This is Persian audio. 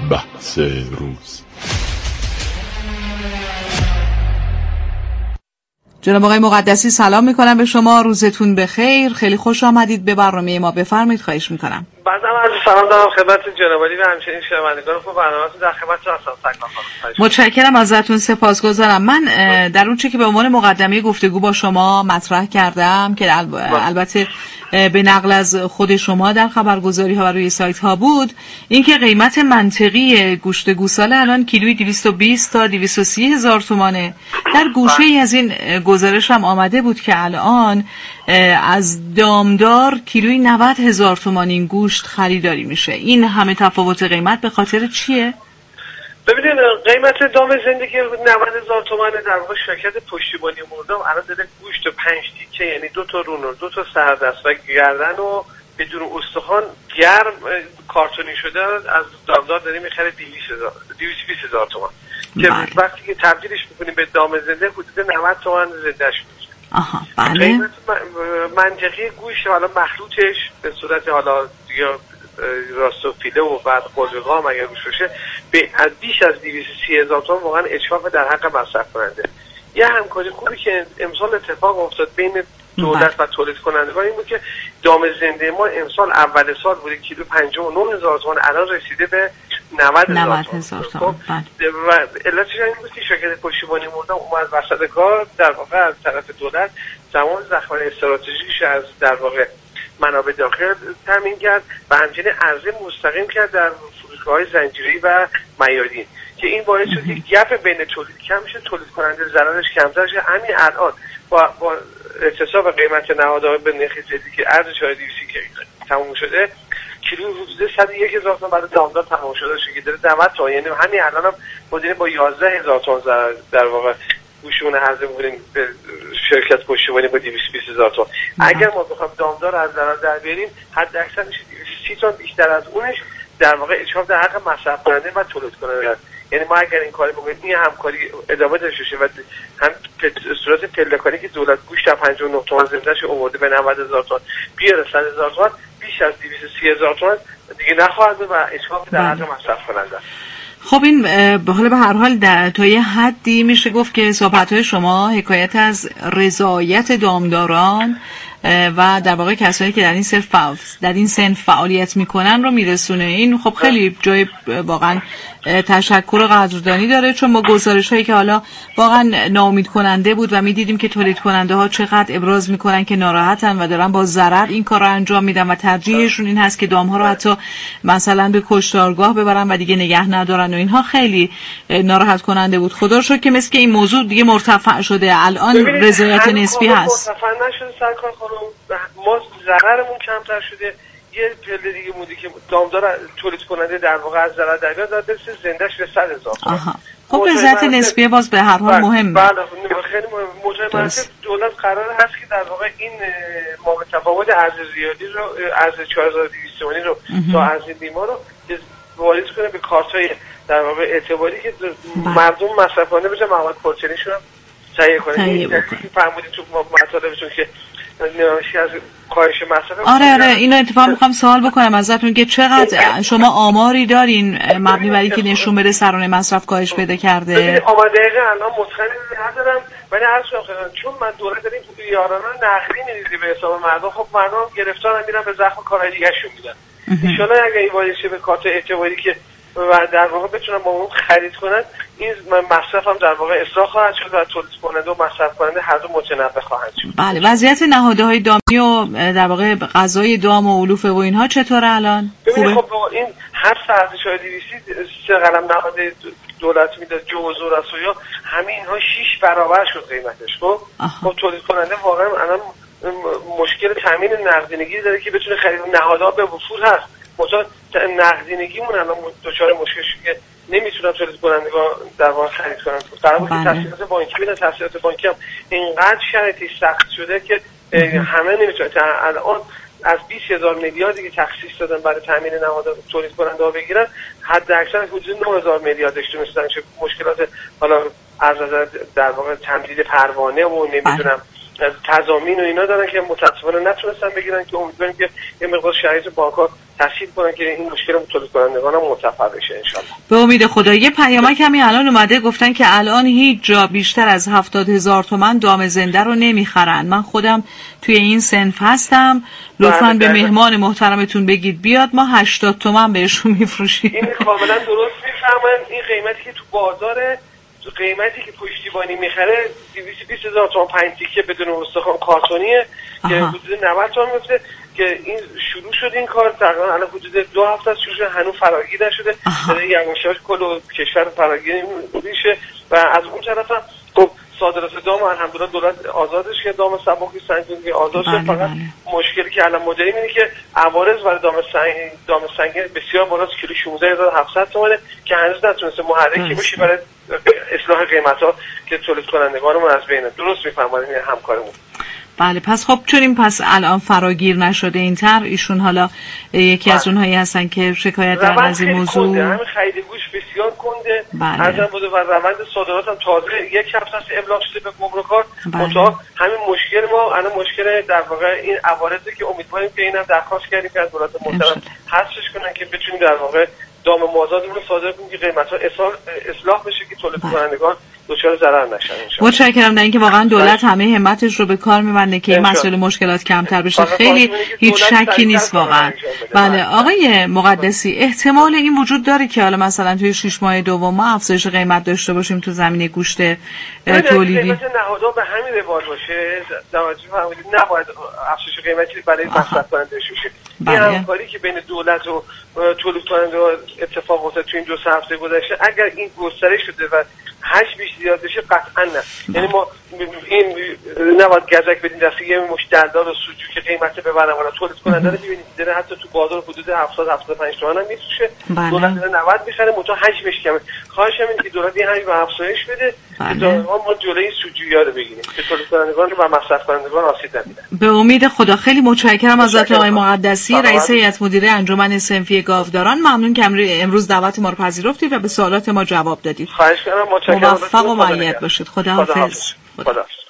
بحث روز. جناب آقای مقدسی سلام میکنم به شما، روزتون بخیر، خیلی خوش آمدید به برنامه ما، بفرمایید. خواهش میکنم. بعدم عرض سلام دارم خدمت جناب علی و همچنین شنوندگان خوب برنامه‌تون، در خدمتتون هستم. متشکرم ازتون، سپاسگزارم. من در اون چیزی که به عنوان مقدمه گفتگو با شما مطرح کردم که البته به نقل از خود شما در خبرگزاری ها و روی سایت ها بود، اینکه قیمت منطقی گوشت گوساله الان کیلویی 220 تا 230 هزار تومانه. در گوشه ای از این گزارش هم آمده بود که الان از دامدار کیلویی 90 هزار تومان این گوشت خریداری میشه. این همه تفاوت قیمت به خاطر چیه؟ ببینید قیمت دام زندگی 90,000 تومانه. در واقع شرکت پشتیبانی مردم الان داره گوشت 5 تیکه، یعنی 2 تا رون و 2 تا سردست و گردن و بدون استخوان گرم کارتونی شده از دامدار داره میخره 220,000 تومان که وقتی که تبدیلش میکنیم به دام زنده حدود 90 تومان زندهش میشه. بله. قیمت منطقی گوشت حالا مخلوطش به صورت حالا یا راست و پیله و بعد قلقام اگر روش باشه بیش از 230,000 تومان واقعا اتفاق در حق مصرف کننده. یه همکاری خوبی که امسال اتفاق افتاد بین دولت و تولید کنندگان این بود که دام زنده ما امسال اول سال بوده کیلو 59,000 تومان، الان رسیده به 90,000 تومان. و علتش این بود که شرکت پشتیبانی مردم اومد وسط کار در واقع از طرف دولت زمان ذخایر استراتژیکش از در واقع منابع داخل تامین کرد و همچنین عرضه مستقیم کرد در فروشگاه‌های زنجیره‌ای و میادین که این باعث شد که گپ بین تولید کم شه، تولید کننده ضررش کمتر شه. همین الان با اعتصاب قیمت نهادهای به نرخ جدی که ارز 420 که تموم شده کیلو حدود 101,000 تومان برای دامدار تمام شده که داره 90 تومان، یعنی همین الان هم مدیر با 11,000 تومان در واقع گوشمون عرضه می‌کنیم به شرکت پشتیبانی با 220,000 تومان. اگر ما بخوایم دامدار از ضرر در بیاریم حد اکثر میشه 230 تومان، بیشتر از اونش در واقع اتفاق در حق مصرف کننده و تولید کننده است. یعنی ما اگر این کاری بکنیم این همکاری ادامه داشته باشه و هم صورت پلکانی که دولت گوشت 59 تومان زندهش آورده به 90,000 تومان بیاره 100,000 تومان، بیش از 230,000 تومان دیگه نخواهد و اتفاق در حق مصرف کننده است. خب این حالا به هر حال تا یه حدی میشه گفت که صحبت‌های شما حکایت از رضایت دامداران و در واقع کسایی که در این سن فعالیت میکنن رو میرسونه. این خب خیلی جای واقعا تشکر و قدردانی داره، چون ما گزارش هایی که حالا واقعا ناامید کننده بود و میدیدیم که تولید کننده ها چقدر ابراز میکنن که ناراحتن و دارن با ضرر این کار رو انجام میدن و ترجیحشون این هست که دام ها رو حتی مثلا به کشتارگاه ببرن و دیگه نگه ندارن و اینها خیلی ناراحت کننده بود. خدا رو شکر که مثل که این موضوع دیگه مرتفع شده، الان رضایت نسبی هست. مرتفع نشده سرکار خانم، ما ضررمون کمتر شده. یه پله دیگه مودی که دامدار تولید کننده در واقع از ضرر در بیاد داد برسه زندهش به 100,000 تومان. خب رضایت نسبی باز به هر حال مهمه. بله خیلی مهمه. متأسف دولت قرار هست که در واقع این متفاوت ارز زیادی رو ارز 4,200 تومانی رو تا ارز بیمار رو واریز کنه به کارت‌های در واقع اعتباری که مردم مصرفانه بشه مواد پرچینیشون تهیه کنه. این فرمودید تو مطالبتون که ناشی از کاهش مصرف. آره اینو اتفاقا میخوام سوال بکنم ازتون که چقدر شما آماری دارین مبنی بر اینکه نشون بده سرانه مصرف کاهش پیدا کرده؟ آمار دقیقه الان متقنی ندارم ولی عرض کنم چون من دولت داریم یارانه نقدی می‌ریزی به حساب مردم، خب مردم گرفتارن میرن به زخم کارهای دیگه‌شون میدن. ان شاءالله اگه این واریشه به کارت اعتباری که و در واقع بتونن با اون خرید کنن، این مصرف هم در واقع اصلاح خواهد شد و تولید کننده و مصرف کننده هر دو متنوع خواهند شد. بله وضعیت نهادهای دامی و در واقع غذای دام و علوفه و اینها چطوره الان؟ خوبه؟ خب این هر ساعت 420 3 قلم نهاد دولت میداد جو و ذره و سویا، همه اینها 6 برابر شد قیمتش. خب تولید کننده واقعا الان مشکل تامین نقدینگی داره که بتونه خرید. نهادها به وفور هست، مثلا نقدینگیمون الان دچار مشکل شده که نمیتونن تولید کنندگان در واقع خرید کنن. در واقع تسهیلات بانکی بدن، تسهیلات بانکی هم اینقدر شرایطی سخت شده که همه نمیتونن. الان از 20,000 میلیاردی که تخصیص دادن برای تامین نهاد تولید کننده ها بگیرن، حد اکثر حدود 9,000 میلیارد داشته. مشکلات حالا از نظر در واقع تمدید پروانه و نمیدونم تضامین و اینا دارن که متاسفانه نتونستن بگیرن، که امیدواریم که یه مقدار شرایط بانک‌ها تسهیل کنن که این مشکل تولید کنندگان هم مرتفع بشه ان شاءالله. به امید خدا. یه پیامک کمی الان اومده، گفتن که الان هیچ جا بیشتر از 70,000 تومان دام زنده رو نمیخرن. من خودم توی این صنف هستم، لطفاً به مهمان محترمتون بگید بیاد، ما 80 تومان بهشون میفروشیم. این کاملا درست میفهمن. این قیمتی که تو بازار، قیمتی که پشتیبانی میخره 220,000 تومان 5 تیکه بدون استخوان کارتونیه که حدود 90 تومان میفته، که این شروع شد این کار تقریبا الان حدود 2 هفته است شروع شده، هنوز فراگیر نشده. یواشاش کل کشور فراگیر میشه. و از اون طرف هم خب صادرات دام الحمدلله دولت آزادش که دام سبک سنگین آزاد شد. فقط مشکلی که الان ما داریم اینه که عوارض برای دام سنگین بسیار بالاست، کیلو 16700 تومانه که هنوز نتونسته محرکی بشه برای اصلاح قیمت‌ها که تولید کنندگانمون از بینه. درست میفهمید این همکارمون. بله، پس خب چون این الان فراگیر نشده این طرح، ایشون حالا یکی از اونهایی هستن که شکایت دارن از این موضوع. همین خرید گوش بسیار کنده. ارزم بوده و روند صادرات هم تازه یک هفته است ابلاغ شده به گمرکات. منتها همین مشکل ما الان مشکل در واقع این عوارضی که امیدواریم که اینم درخواست کردیم که از دولت محترم حذفش کنن که بتونیم در واقع دام مازادمون رو صادر کنیم که قیمت‌ها اصلاح بشه که تولید کنندگان دچار ضرر نشن. متشکرم. در اینکه واقعا دولت همه همتش رو به کار می‌بنده که این مسئله مشکلات کمتر بشه. خیلی هیچ شکی نیست واقعا. بله آقای مقدسی، احتمال این وجود داره که حالا مثلا توی 6 ماه دوم ما افزایش قیمت داشته باشیم تو زمینه گوشت تولیدی؟ قیمت نهادها به همین روال باشه، توجه فرمودید، نباید افزایش قیمتی برای مصرف کننده بشه. این همکاری که بین دولت و تولید کننده اتفاق افتاد تو این 2 هفته گذشته، اگر این گسترش شده و هش بیش زیاد بشه قطعا نه. یعنی ما این نباید گزک بدیم دست یه مش دلدار و سوجو که قیمت ببرن ولی تولید کننده رو ببینید داره حتی تو بازار حدود 70 75 تومن هم میفروشه. دولت داره 90 میخره، متو هش بشه کمه. خواهش اینه که دولت این همین افزایش بده تا ما جلوی سوجویا رو بگیریم که تولید کنندگان و مصرف کنندگان آسیب نبینن. به امید خدا. خیلی متشکرم ازت آقای مقدسی، رئیس هیئت مدیره انجمن صنفی گاوداران. ممنون که امروز دعوت ما رو پذیرفتید و به سوالات ما جواب دادید. خواهش می‌کنم. موفق و مؤید باشید. خداحافظ.